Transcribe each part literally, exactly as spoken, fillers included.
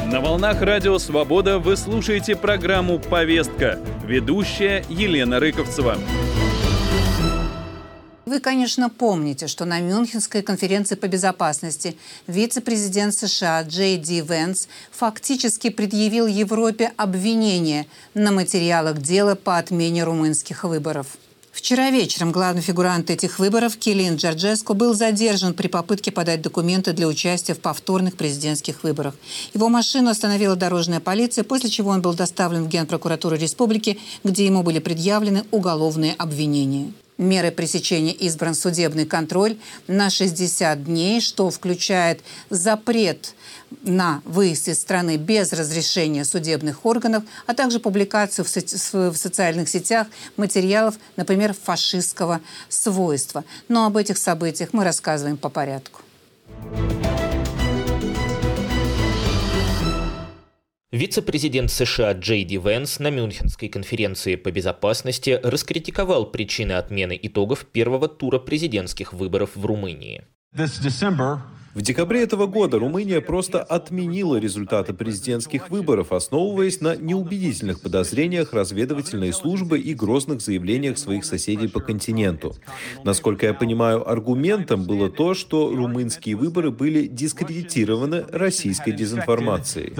На волнах Радио Свобода вы слушаете программу «Повестка». Ведущая Елена Рыковцева. Вы, конечно, помните, что на Мюнхенской конференции по безопасности вице-президент США Джей Ди Венс фактически предъявил Европе обвинение на материалах дела по отмене румынских выборов. Вчера вечером главный фигурант этих выборов Килиан Джорджеску был задержан при попытке подать документы для участия в повторных президентских выборах. Его машину остановила дорожная полиция, после чего он был доставлен в Генпрокуратуру республики, где ему были предъявлены уголовные обвинения. Мерой пресечения избран судебный контроль на шестьдесят дней, что включает запрет на выезд из страны без разрешения судебных органов, а также публикацию в, со- в социальных сетях материалов, например, фашистского свойства. Но об этих событиях мы рассказываем по порядку. Вице-президент США Джей Ди Венс на Мюнхенской конференции по безопасности раскритиковал причины отмены итогов первого тура президентских выборов в Румынии. В декабре этого года Румыния просто отменила результаты президентских выборов, основываясь на неубедительных подозрениях разведывательной службы и грозных заявлениях своих соседей по континенту. Насколько я понимаю, аргументом было то, что румынские выборы были дискредитированы российской дезинформацией.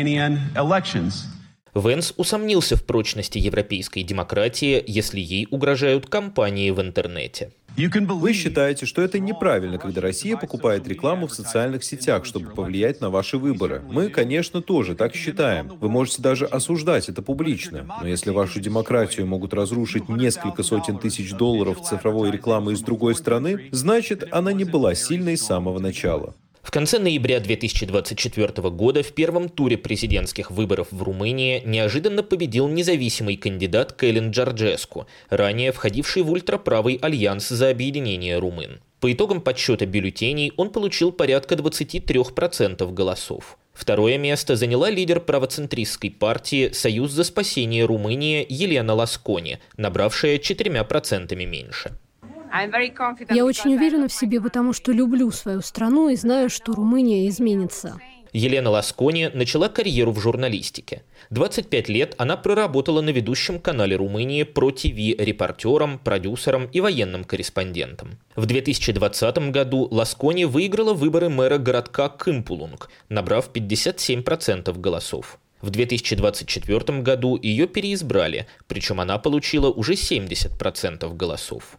Венс усомнился в прочности европейской демократии, если ей угрожают кампании в интернете. Вы считаете, что это неправильно, когда Россия покупает рекламу в социальных сетях, чтобы повлиять на ваши выборы. Мы, конечно, тоже так считаем. Вы можете даже осуждать это публично. Но если вашу демократию могут разрушить несколько сотен тысяч долларов цифровой рекламы из другой страны, значит, она не была сильной с самого начала. В конце ноября две тысячи двадцать четвёртого года в первом туре президентских выборов в Румынии неожиданно победил независимый кандидат Килиан Джорджеску, ранее входивший в ультраправый альянс за объединение румын. По итогам подсчета бюллетеней он получил порядка двадцать три процента голосов. Второе место заняла лидер правоцентристской партии «Союз за спасение Румынии» Елена Ласкони, набравшая четырьмя процентами меньше. Я очень уверена в себе, потому что люблю свою страну и знаю, что Румыния изменится. Елена Ласкони начала карьеру в журналистике. двадцать пять лет она проработала на ведущем канале Румынии Про ТВ репортером, продюсером и военным корреспондентом. В две тысячи двадцатом году Ласкони выиграла выборы мэра городка Кымпулунг, набрав пятьдесят семь процентов голосов. В две тысячи двадцать четвёртом году ее переизбрали, причем она получила уже семьдесят процентов голосов.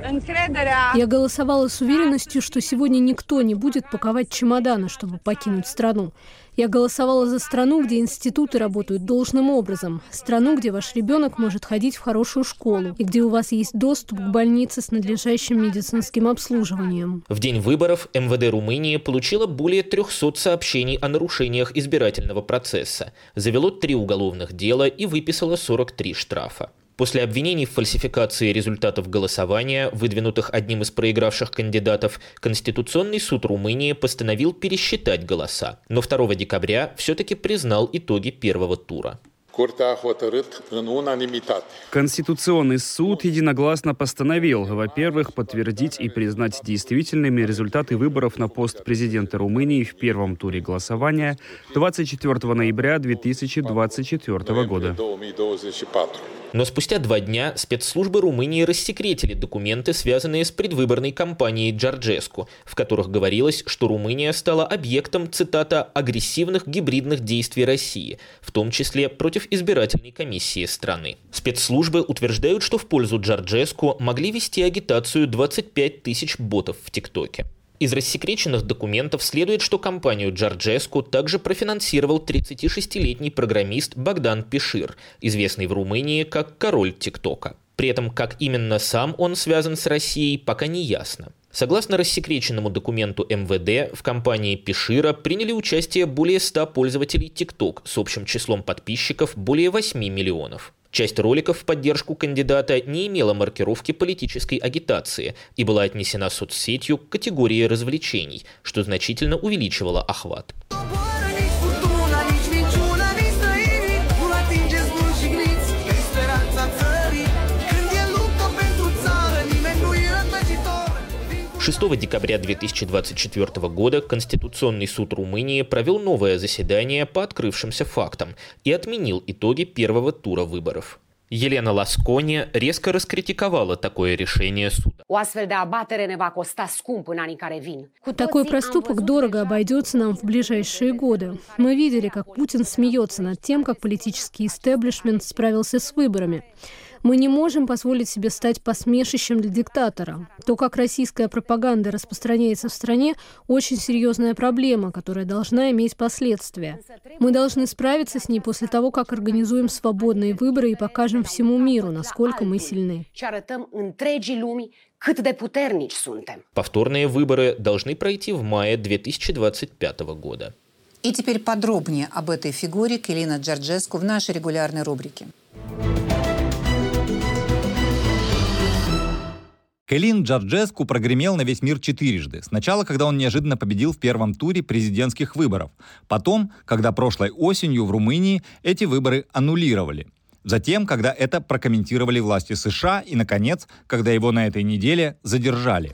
Я голосовала с уверенностью, что сегодня никто не будет паковать чемоданы, чтобы покинуть страну. Я голосовала за страну, где институты работают должным образом, страну, где ваш ребенок может ходить в хорошую школу и где у вас есть доступ к больнице с надлежащим медицинским обслуживанием. В день выборов эм вэ дэ Румынии получило более трехсот сообщений о нарушениях избирательного процесса, завело три уголовных дела и выписало сорок три штрафа. После обвинений в фальсификации результатов голосования, выдвинутых одним из проигравших кандидатов, Конституционный суд Румынии постановил пересчитать голоса, но второго декабря все-таки признал итоги первого тура. Конституционный суд единогласно постановил, во-первых, подтвердить и признать действительными результаты выборов на пост президента Румынии в первом туре голосования двадцать четвёртого ноября две тысячи двадцать четвёртого года. Но спустя два дня спецслужбы Румынии рассекретили документы, связанные с предвыборной кампанией Джорджеску, в которых говорилось, что Румыния стала объектом, цитата, «агрессивных гибридных действий России», в том числе против избирательной комиссии страны. Спецслужбы утверждают, что в пользу Джорджеску могли вести агитацию двадцать пять тысяч ботов в ТикТоке. Из рассекреченных документов следует, что кампанию Джорджеску также профинансировал тридцатишестилетний программист Богдан Пишир, известный в Румынии как король ТикТока. При этом, как именно сам он связан с Россией, пока не ясно. Согласно рассекреченному документу эм вэ дэ, в кампании Пишира приняли участие более ста пользователей TikTok с общим числом подписчиков более восьми миллионов. Часть роликов в поддержку кандидата не имела маркировки политической агитации и была отнесена соцсетью к категории развлечений, что значительно увеличивало охват. шестого декабря две тысячи двадцать четвёртого года Конституционный суд Румынии провел новое заседание по открывшимся фактам и отменил итоги первого тура выборов. Елена Ласкони резко раскритиковала такое решение суда. Такой проступок дорого обойдется нам в ближайшие годы. Мы видели, как Путин смеется над тем, как политический истеблишмент справился с выборами. Мы не можем позволить себе стать посмешищем для диктатора. То, как российская пропаганда распространяется в стране, очень серьезная проблема, которая должна иметь последствия. Мы должны справиться с ней после того, как организуем свободные выборы и покажем всему миру, насколько мы сильны. Повторные выборы должны пройти в мае две тысячи двадцать пятого года. И теперь подробнее об этой фигуре Калина Джорджеску в нашей регулярной рубрике. Калин Джорджеску прогремел на весь мир четырежды. Сначала, когда он неожиданно победил в первом туре президентских выборов. Потом, когда прошлой осенью в Румынии эти выборы аннулировали. Затем, когда это прокомментировали власти США. И, наконец, когда его на этой неделе задержали.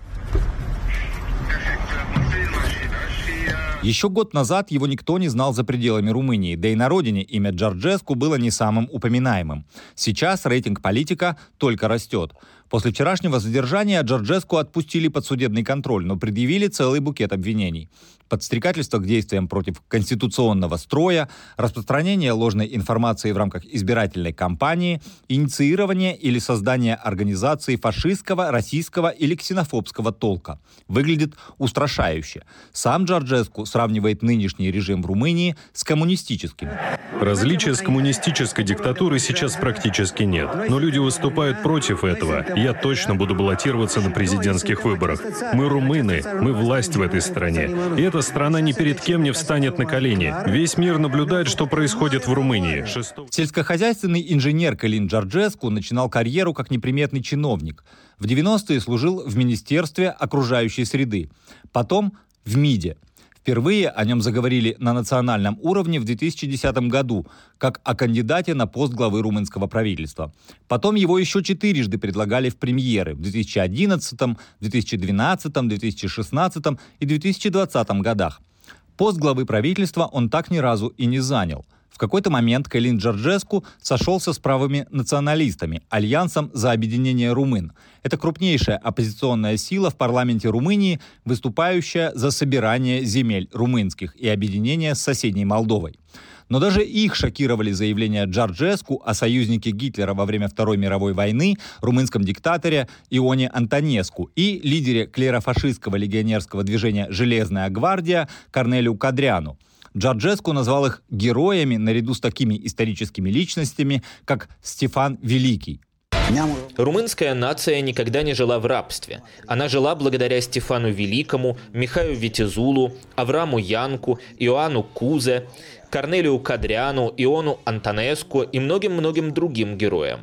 Еще год назад его никто не знал за пределами Румынии, да и на родине имя Джорджеску было не самым упоминаемым. Сейчас рейтинг политика только растет. После вчерашнего задержания Джорджеску отпустили под судебный контроль, но предъявили целый букет обвинений. Подстрекательство к действиям против конституционного строя, распространение ложной информации в рамках избирательной кампании, инициирование или создание организации фашистского, российского или ксенофобского толка. Выглядит устрашающе. Сам Джорджеску сравнивает нынешний режим в Румынии с коммунистическим. Различия с коммунистической диктатурой сейчас практически нет. Но люди выступают против этого. Я точно буду баллотироваться на президентских выборах. Мы румыны, мы власть в этой стране. И эта страна ни перед кем не встанет на колени. Весь мир наблюдает, что происходит в Румынии. Сельскохозяйственный инженер Калин Джорджеску начинал карьеру как неприметный чиновник. В девяностые служил в Министерстве окружающей среды. Потом в МИДе. Впервые о нем заговорили на национальном уровне в две тысячи десятом году, как о кандидате на пост главы румынского правительства. Потом его еще четырежды предлагали в премьеры в две тысячи одиннадцатом, две тысячи двенадцатом, две тысячи шестнадцатом и две тысячи двадцатом годах. Пост главы правительства он так ни разу и не занял. В какой-то момент Калин Джорджеску сошелся с правыми националистами, Альянсом за объединение румын. Это крупнейшая оппозиционная сила в парламенте Румынии, выступающая за собирание земель румынских и объединение с соседней Молдовой. Но даже их шокировали заявления Джорджеску о союзнике Гитлера во время Второй мировой войны, румынском диктаторе Ионе Антонеску и лидере клерофашистского легионерского движения «Железная гвардия» Корнелию Кадряну. Джорджеску назвал их героями наряду с такими историческими личностями, как Стефан Великий. Румынская нация никогда не жила в рабстве. Она жила благодаря Стефану Великому, Михаю Витезулу, Авраму Янку, Иоанну Кузе, Корнелию Кадряну, Иону Антонеску и многим-многим другим героям.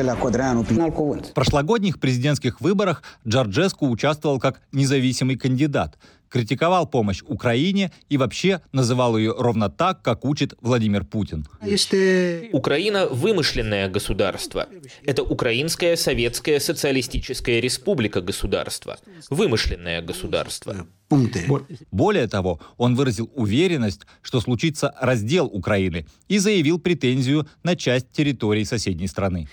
В прошлогодних президентских выборах Джорджеску участвовал как независимый кандидат, критиковал помощь Украине и вообще называл ее ровно так, как учит Владимир Путин. Украина – вымышленное государство. Это Украинская Советская Социалистическая Республика государство. Вымышленное государство. Более того, он выразил уверенность, что случится раздел Украины, и заявил претензию на часть территории соседней страны.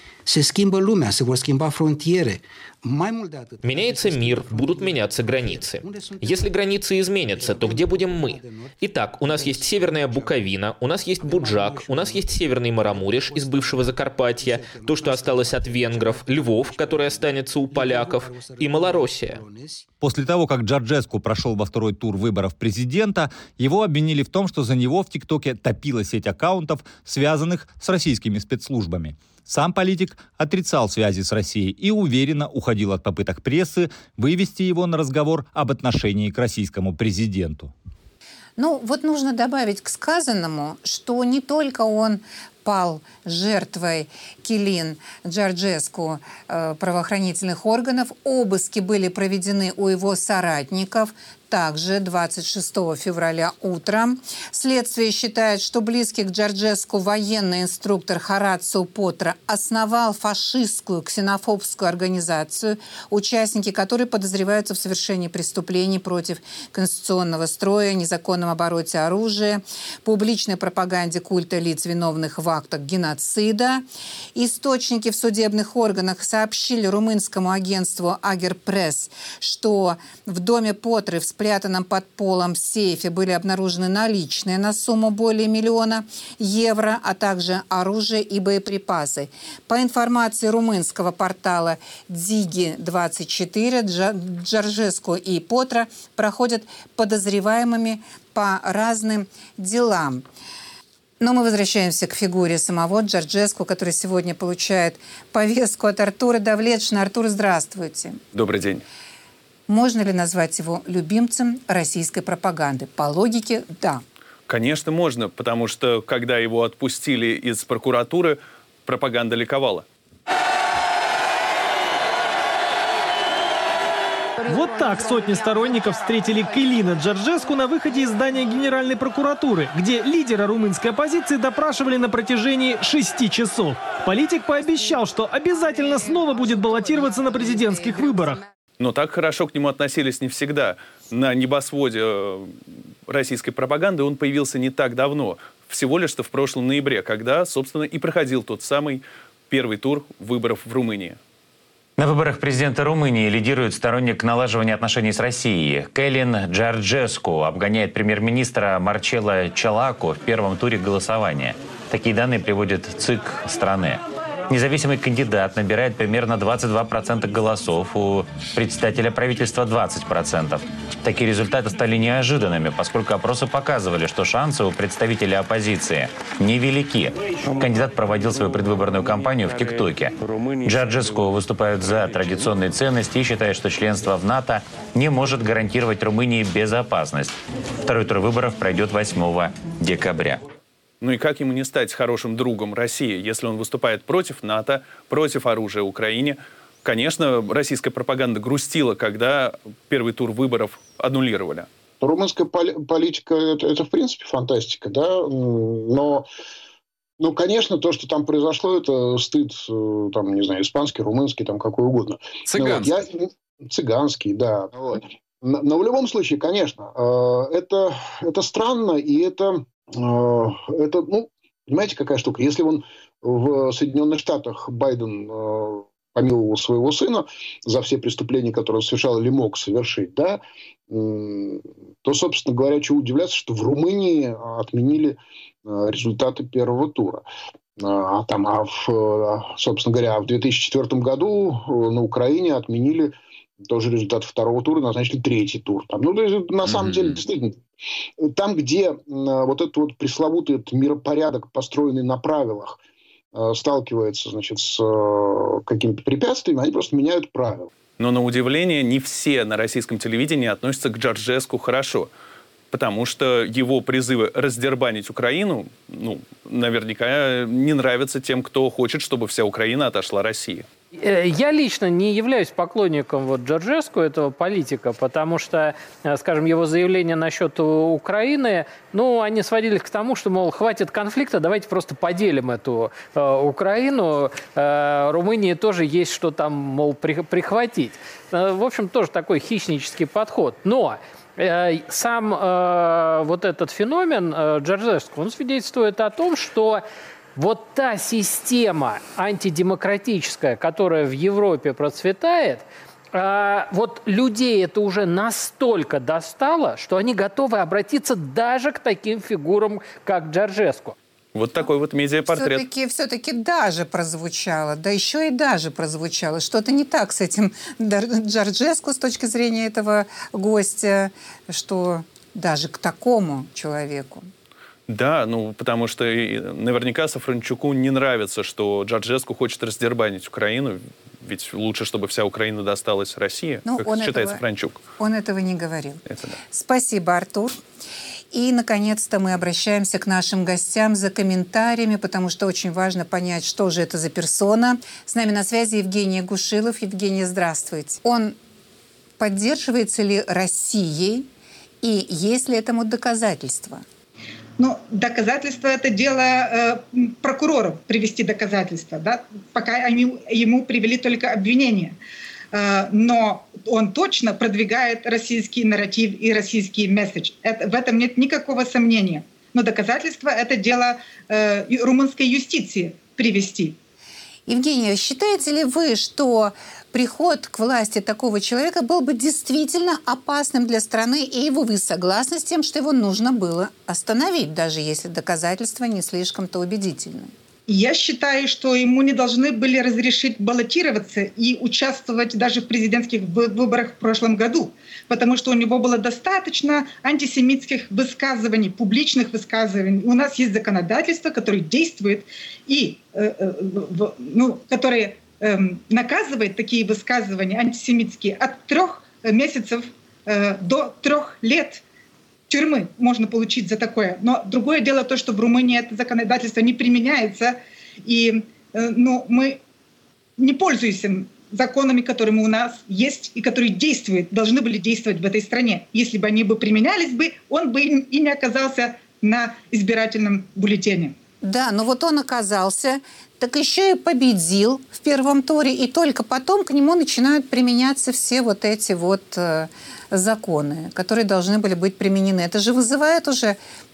Меняется мир, будут меняться границы. Если границы изменятся, то где будем мы? Итак, у нас есть Северная Буковина, у нас есть Буджак, у нас есть Северный Марамуриш из бывшего Закарпатья, то, что осталось от венгров, Львов, который останется у поляков, и Малороссия. После того, как Джорджеску прошел во второй тур выборов президента, его обвинили в том, что за него в ТикТоке топила сеть аккаунтов, связанных с российскими спецслужбами. Сам политик отрицал связи с Россией и уверенно уходил от попыток прессы вывести его на разговор об отношении к российскому президенту. Ну, вот нужно добавить к сказанному, что не только он пал жертвой Калин Джорджеску э, правоохранительных органов, обыски были проведены у его соратников, также двадцать шестого февраля утром. Следствие считает, что близкий к Джорджеску военный инструктор Хорацио Потра основал фашистскую ксенофобскую организацию, участники которой подозреваются в совершении преступлений против конституционного строя, незаконном обороте оружия, публичной пропаганде культа лиц, виновных в актах геноцида. Источники в судебных органах сообщили румынскому агентству Агерпресс, что в доме Потры в спрятанном под полом сейфе были обнаружены наличные на сумму более миллиона евро, а также оружие и боеприпасы. По информации румынского портала Диги двадцать четыре, Джорджеску и Потра проходят подозреваемыми по разным делам. Но мы возвращаемся к фигуре самого Джорджеску, который сегодня получает повестку от Артура Давлетшина. Артур, здравствуйте. Добрый день. Можно ли назвать его любимцем российской пропаганды? По логике, да. Конечно, можно, потому что, когда его отпустили из прокуратуры, пропаганда ликовала. Вот так сотни сторонников встретили Калина Джорджеску на выходе из здания Генеральной прокуратуры, где лидера румынской оппозиции допрашивали на протяжении шести часов. Политик пообещал, что обязательно снова будет баллотироваться на президентских выборах. Но так хорошо к нему относились не всегда. На небосводе российской пропаганды он появился не так давно, всего лишь что в прошлом ноябре, когда, собственно, и проходил тот самый первый тур выборов в Румынии. На выборах президента Румынии лидирует сторонник налаживания отношений с Россией. Калин Джорджеску обгоняет премьер-министра Марчелло Чолаку в первом туре голосования. Такие данные приводит ЦИК страны. Независимый кандидат набирает примерно двадцать два процента голосов, у председателя правительства двадцать процентов. Такие результаты стали неожиданными, поскольку опросы показывали, что шансы у представителей оппозиции невелики. Кандидат проводил свою предвыборную кампанию в ТикТоке. Джорджеску выступают за традиционные ценности и считает, что членство в НАТО не может гарантировать Румынии безопасность. Второй тур выборов пройдет восьмого декабря. Ну и как ему не стать хорошим другом России, если он выступает против НАТО, против оружия Украине? Конечно, российская пропаганда грустила, когда первый тур выборов аннулировали. Румынская политика это, – это, в принципе, фантастика, да, но, ну, конечно, то, что там произошло, это стыд, там, не знаю, испанский, румынский, там, какой угодно. Цыганский. Ну, вот, я, цыганский, да. Вот. Но, но в любом случае, конечно, это, это странно, и это... Это, ну, понимаете, какая штука? Если он в Соединенных Штатах, Байден, э, помиловал своего сына за все преступления, которые он совершал или мог совершить, да, э, то, собственно говоря, чего удивляться, что в Румынии отменили э, результаты первого тура. А, там, а в, собственно говоря, в две тысячи четвёртом году на Украине отменили тоже результат второго тура, назначили третий тур. Там, ну, на самом mm-hmm. деле, действительно, там, где э, вот этот вот пресловутый этот миропорядок, построенный на правилах, э, сталкивается, значит, с э, какими-то препятствиями, они просто меняют правила. Но, на удивление, не все на российском телевидении относятся к Джорджеску хорошо. Потому что его призывы раздербанить Украину, ну, наверняка не нравятся тем, кто хочет, чтобы вся Украина отошла России. Я лично не являюсь поклонником вот Джорджеску, этого политика, потому что, скажем, его заявления насчет Украины, ну, они сводились к тому, что, мол, хватит конфликта, давайте просто поделим эту э, Украину. Э, Румынии тоже есть что там, мол, при, прихватить. Э, в общем, тоже такой хищнический подход. Но э, сам э, вот этот феномен э, Джорджеску, он свидетельствует о том, что вот та система антидемократическая, которая в Европе процветает, а, вот людей это уже настолько достало, что они готовы обратиться даже к таким фигурам, как Джорджеску. Вот такой вот медиапортрет. Все-таки, все-таки даже прозвучало, да еще и даже прозвучало. Что-то не так с этим Джорджеску с точки зрения этого гостя, что даже к такому человеку. Да, ну, потому что наверняка Сафрончуку не нравится, что Джорджеску хочет раздербанить Украину, ведь лучше, чтобы вся Украина досталась России, ну, как считает этого, Сафрончук. Он этого не говорил. Это да. Спасибо, Артур. И, наконец-то, мы обращаемся к нашим гостям за комментариями, потому что очень важно понять, что же это за персона. С нами на связи Евгений Гушилов. Евгений, здравствуйте. Он поддерживается ли Россией И есть ли этому доказательства? Ну, доказательства — это дело э, прокуроров, привести доказательства. Да? Пока они, ему привели только обвинения. Э, но он точно продвигает российский нарратив и российский месседж. Это, в этом нет никакого сомнения. Но доказательства — это дело э, румынской юстиции привести. Евгения, считаете ли вы, что приход к власти такого человека был бы действительно опасным для страны, и вы согласны с тем, что его нужно было остановить, даже если доказательства не слишком-то убедительны? Я считаю, что ему не должны были разрешить баллотироваться и участвовать даже в президентских выборах в прошлом году, потому что у него было достаточно антисемитских высказываний, публичных высказываний. У нас есть законодательство, которое действует и э, э, в, ну, которое э, наказывает такие высказывания антисемитские от трех месяцев э, до трех лет. Тюрьмы можно получить за такое. Но другое дело то, что в Румынии это законодательство не применяется, и ну, мы не пользуемся законами, которые у нас есть и которые действуют, должны были действовать в этой стране. Если бы они бы применялись бы, он бы и не оказался на избирательном бюллетене. Да, но вот он оказался, так еще и победил в первом туре, и только потом к нему начинают применяться все вот эти вот э, законы, которые должны были быть применены. Это же вызывает уже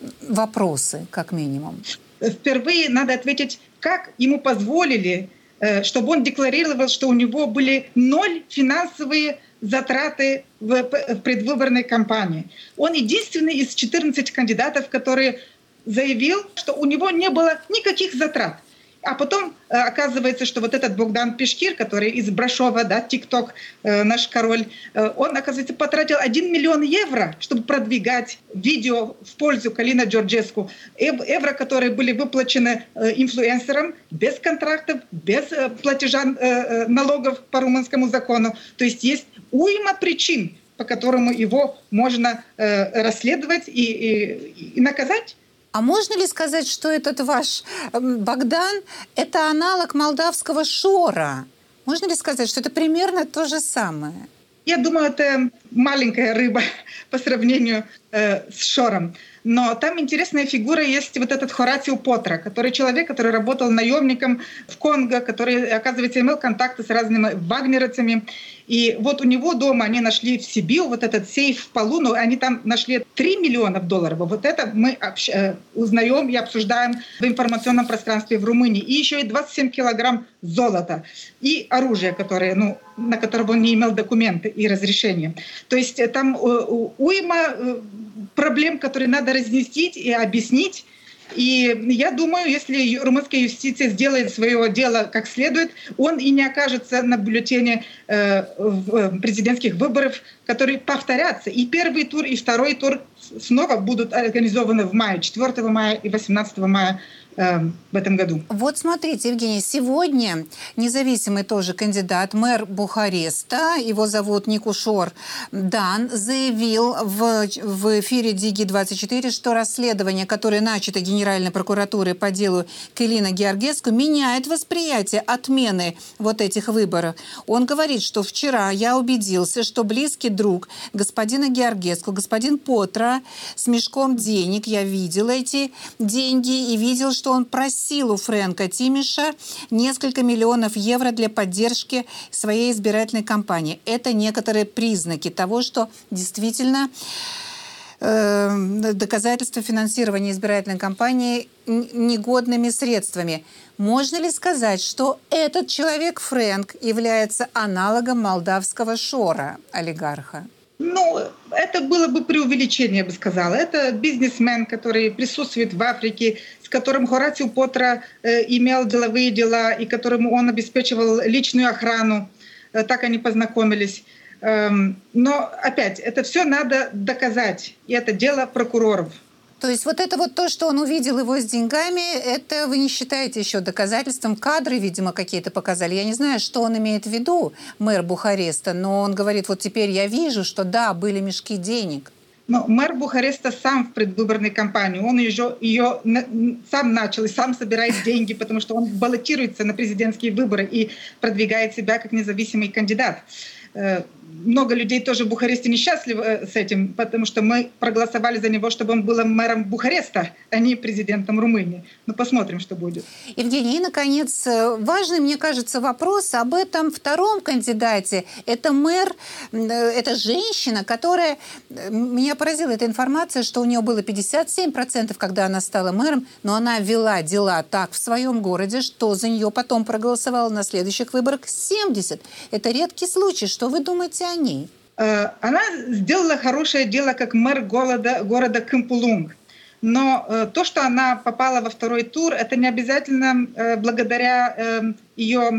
вопросы, как минимум. Впервые надо ответить, как ему позволили, э, чтобы он декларировал, что у него были ноль финансовые затраты в, в предвыборной кампании. Он единственный из четырнадцати кандидатов, который заявил, что у него не было никаких затрат. А потом э, оказывается, что вот этот Богдан Пешкир, который из Брашова, да, ТикТок, э, наш король, э, он, оказывается, потратил один миллион евро, чтобы продвигать видео в пользу Калина Джорджеску. Эв, евро, которые были выплачены э, инфлюенсерам без контрактов, без э, платежа э, налогов по румынскому закону. То есть есть уйма причин, по которым его можно э, расследовать и, и, и наказать. А можно ли сказать, что этот ваш Богдан – это аналог молдавского Шора? Можно ли сказать, что это примерно то же самое? Я думаю, это маленькая рыба по сравнению э, с Шором. Но там интересная фигура есть вот этот Хорацио Потра, который человек, который работал наемником в Конго, который, оказывается, имел контакты с разными вагнеровцами. И вот у него дома они нашли в Сибиу вот этот сейф в полу, но они там нашли три миллиона долларов. Вот это мы общ... узнаем и обсуждаем в информационном пространстве в Румынии. И еще и двадцать семь килограмм золота. И оружие, которое, ну, на которого он не имел документы и разрешения. То есть там уйма проблем, которые надо разъяснить и объяснить. И я думаю, если румынская юстиция сделает свое дело как следует, он и не окажется на бюллетене э, в президентских выборов, которые повторятся. И первый тур, и второй тур снова будут организованы в мае, четвёртого мая и восемнадцатого мая в этом году. Вот смотрите, Евгений, сегодня независимый тоже кандидат, мэр Бухареста, его зовут Никушор Дан, заявил в, в эфире Диги двадцать четыре, что расследование, которое начато Генеральной прокуратурой по делу Калина Георгеску, меняет восприятие отмены вот этих выборов. Он говорит, что вчера я убедился, что близкий друг господина Георгеску, господин Потра, с мешком денег, я видел эти деньги и видел, что он просил у Фрэнка Тимиша несколько миллионов евро для поддержки своей избирательной кампании. Это некоторые признаки того, что действительно э, доказательства финансирования избирательной кампании негодными средствами. Можно ли сказать, что этот человек, Фрэнк, является аналогом молдавского Шора, олигарха? Ну, это было бы преувеличение, я бы сказала. Это бизнесмен, который присутствует в Африке, с которым Хорацио Потра э, имел деловые дела и которому он обеспечивал личную охрану. Э, так они познакомились. Эм, но, опять, это все надо доказать. И это дело прокуроров. То есть вот это вот то, что он увидел его с деньгами, это вы не считаете еще доказательством? Кадры, видимо, какие-то показали. Я не знаю, что он имеет в виду, мэр Бухареста, но он говорит, вот теперь я вижу, что да, были мешки денег. Но мэр Бухареста сам в предвыборной кампании, он ее, ее сам начал и сам собирает деньги, потому что он баллотируется на президентские выборы и продвигает себя как независимый кандидат. много людей тоже в Бухаресте несчастливы с этим, потому что мы проголосовали за него, чтобы он был мэром Бухареста, а не президентом Румынии. Ну, посмотрим, что будет. Евгений, и, наконец, важный, мне кажется, вопрос об этом втором кандидате. Это мэр, это женщина, которая... Меня поразила эта информация, что у нее было пятьдесят семь процентов, когда она стала мэром, но она вела дела так в своем городе, что за нее потом проголосовало на следующих выборах семьдесят. Это редкий случай. Что вы думаете о ней? Она сделала хорошее дело как мэр города, города Кымпулунг. Но то, что она попала во второй тур, это не обязательно благодаря ее,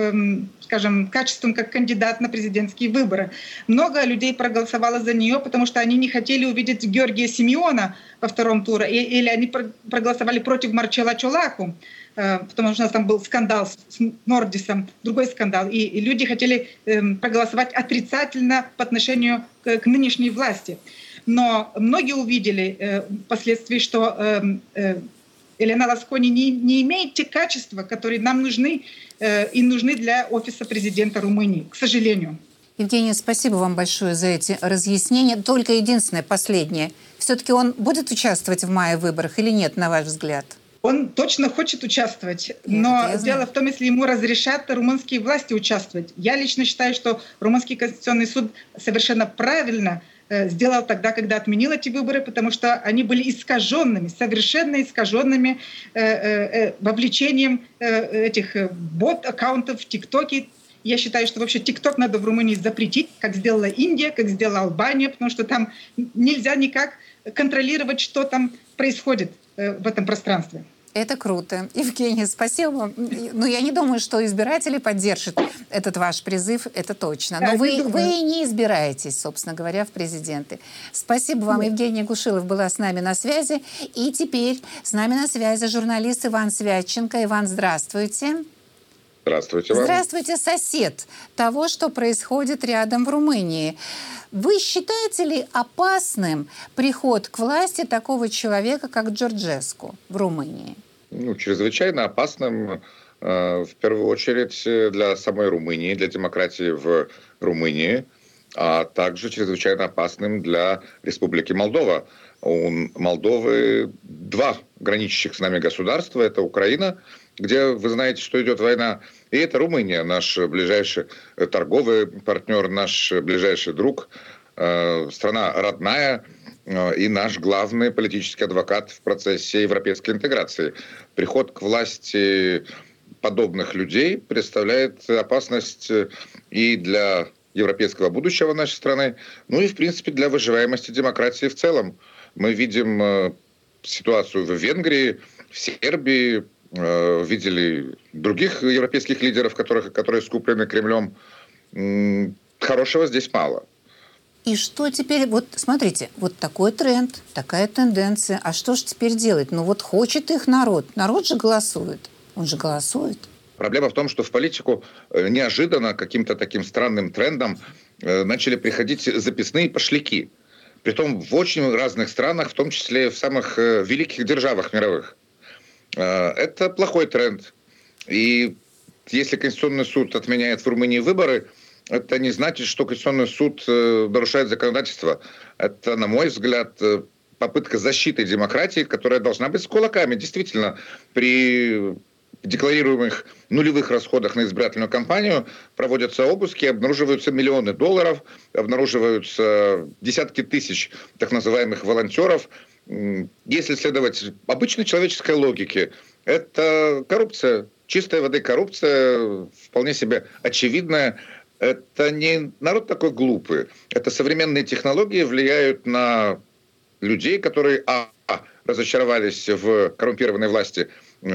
скажем, качествам как кандидат на президентские выборы. Много людей проголосовало за нее, потому что они не хотели увидеть Георгия Симеона во втором туре, или они проголосовали против Марчела Чолаку, потому что у нас там был скандал с Нордисом, другой скандал, и, и люди хотели э, проголосовать отрицательно по отношению к, к нынешней власти. Но многие увидели э, впоследствии, что э, э, Елена Ласкони не, не имеет те качества, которые нам нужны э, и нужны для офиса президента Румынии, к сожалению. Евгения, спасибо вам большое за эти разъяснения. Только единственное, последнее. Все-таки он будет участвовать в мае в выборах или нет, на ваш взгляд? Он точно хочет участвовать, но дело в том, если ему разрешат румынские власти участвовать. Я лично считаю, что Румынский конституционный суд совершенно правильно э, сделал тогда, когда отменил эти выборы, потому что они были искаженными, совершенно искаженными э, э, вовлечением э, этих бот-аккаунтов в ТикТоке. Я считаю, что вообще ТикТок надо в Румынии запретить, как сделала Индия, как сделала Албания, потому что там нельзя никак контролировать, что там происходит э, в этом пространстве. Это круто. Евгения, спасибо вам. Ну, я не думаю, что избиратели поддержат этот ваш призыв, это точно. Но вы, вы и не избираетесь, собственно говоря, в президенты. Спасибо вам. Евгения Гушилов была с нами на связи. И теперь с нами на связи журналист Иван Святченко. Иван, здравствуйте. Здравствуйте вам. Здравствуйте, сосед того, что происходит рядом в Румынии. Вы считаете ли опасным приход к власти такого человека, как Джорджеску в Румынии? Ну, чрезвычайно опасным, э, в первую очередь, для самой Румынии, для демократии в Румынии, а также чрезвычайно опасным для Республики Молдова. У Молдовы два граничащих с нами государства. Это Украина, где вы знаете, что идет война, и это Румыния, наш ближайший торговый партнер, наш ближайший друг, э, страна родная э, и наш главный политический адвокат в процессе европейской интеграции. Приход к власти подобных людей представляет опасность и для европейского будущего нашей страны, ну и, в принципе, для выживаемости демократии в целом. Мы видим э, ситуацию в Венгрии, в Сербии, видели других европейских лидеров, которых, которые скуплены Кремлем. Хорошего здесь мало. И что теперь? Вот смотрите, вот такой тренд, такая тенденция. А что же теперь делать? Ну вот хочет их народ. Народ же голосует. Он же голосует. Проблема в том, что в политику неожиданно каким-то таким странным трендом начали приходить записные пошляки. Притом в очень разных странах, в том числе в самых великих державах мировых. Это плохой тренд. И если Конституционный суд отменяет в Румынии выборы, это не значит, что Конституционный суд нарушает законодательство. Это, на мой взгляд, попытка защиты демократии, которая должна быть с кулаками. Действительно, при декларируемых нулевых расходах на избирательную кампанию проводятся обыски, обнаруживаются миллионы долларов, обнаруживаются десятки тысяч так называемых волонтеров. Если следовать обычной человеческой логике, это коррупция, чистой воды коррупция, вполне себе очевидная. Это не народ такой глупый. Это современные технологии влияют на людей, которые а, а, разочаровались в коррумпированной власти,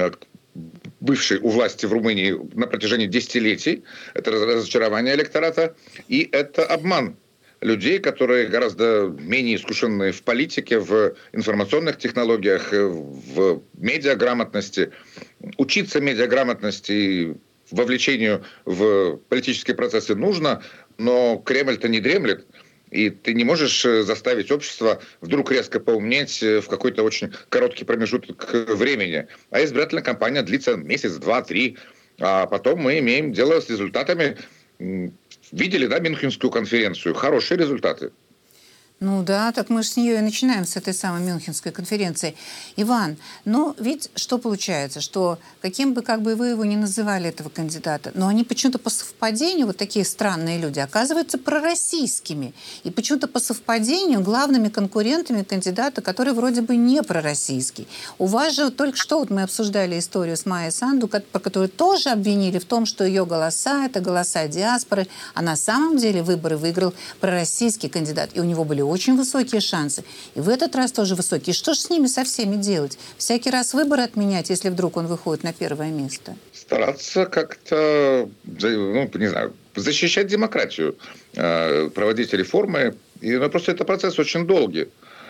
бывшей у власти в Румынии на протяжении десятилетий. Это разочарование электората и это обман людей, которые гораздо менее искушенные в политике, в информационных технологиях, в медиаграмотности. Учиться медиаграмотности и вовлечению в политические процессы нужно, но Кремль-то не дремлет. И ты не можешь заставить общество вдруг резко поумнеть в какой-то очень короткий промежуток времени. А избирательная кампания длится месяц, два, три. А потом мы имеем дело с результатами видели, да, Мюнхенскую конференцию? Хорошие результаты. Ну да, так мы же с нее и начинаем, с этой самой Мюнхенской конференции. Иван, ну ведь что получается, что каким бы как бы вы его ни называли, этого кандидата, но они почему-то по совпадению, вот такие странные люди, оказываются пророссийскими. И почему-то по совпадению главными конкурентами кандидата, который вроде бы не пророссийский. У вас же только что вот мы обсуждали историю с Майей Санду, по которой тоже обвинили в том, что ее голоса – это голоса диаспоры, а на самом деле выборы выиграл пророссийский кандидат. И у него были очень высокие шансы. И в этот раз тоже высокие. Что же с ними со всеми делать? Всякий раз выборы отменять, если вдруг он выходит на первое место? Стараться как-то, ну, не знаю, защищать демократию, проводить реформы. И, ну, просто это процесс очень долгий.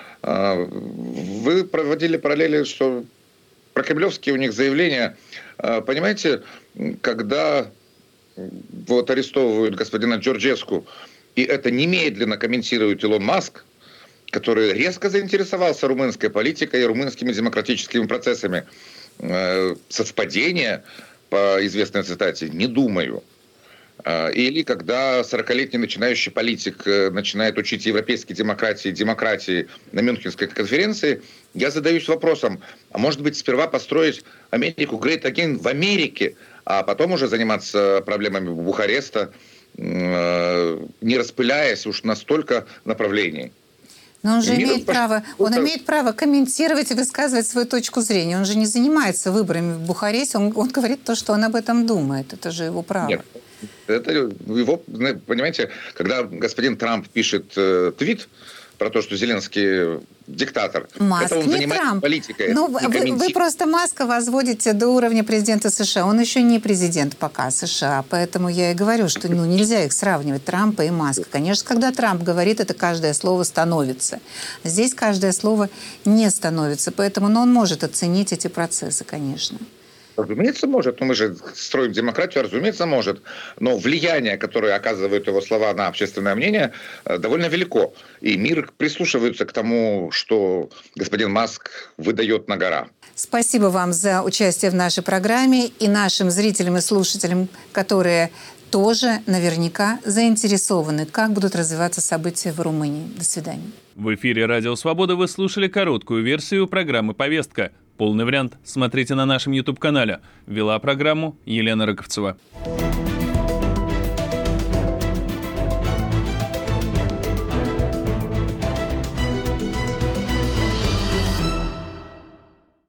Вы проводили параллели, что прокремлевские у них заявления. Понимаете, когда вот арестовывают господина Джорджеску, и это немедленно комментирует Илон Маск, который резко заинтересовался румынской политикой и румынскими демократическими процессами. Э, совпадение, по известной цитате, не думаю. Э, или когда сорокалетний начинающий политик э, начинает учить европейской демократии, демократии на Мюнхенской конференции, я задаюсь вопросом, а может быть сперва построить Америку Great Again в Америке, а потом уже заниматься проблемами Бухареста, не распыляясь уж на столько направлений. Но он же имеет право, он имеет право комментировать и высказывать свою точку зрения. Он же не занимается выборами в Бухаресте, он, он говорит то, что он об этом думает. Это же его право. Нет, это его, понимаете, когда господин Трамп пишет э, твит про то, что Зеленский диктатор. Маск, это он не занимается Трамп. политикой. Ну, вы, вы просто Маска возводите до уровня президента США. Он еще не президент пока США. Поэтому я и говорю, что ну, нельзя их сравнивать, Трампа и Маска. Конечно, когда Трамп говорит, это каждое слово становится. Здесь каждое слово не становится. Поэтому ну, он может оценить эти процессы, конечно. Разумеется, может. Но мы же строим демократию, разумеется, может. Но влияние, которое оказывают его слова на общественное мнение, довольно велико. И мир прислушивается к тому, что господин Маск выдает на гора. Спасибо вам за участие в нашей программе и нашим зрителям и слушателям, которые тоже наверняка заинтересованы, как будут развиваться события в Румынии. До свидания. В эфире «Радио Свобода» вы слушали короткую версию программы «Повестка». Полный вариант смотрите на нашем YouTube-канале. Вела программу Елена Рыковцева.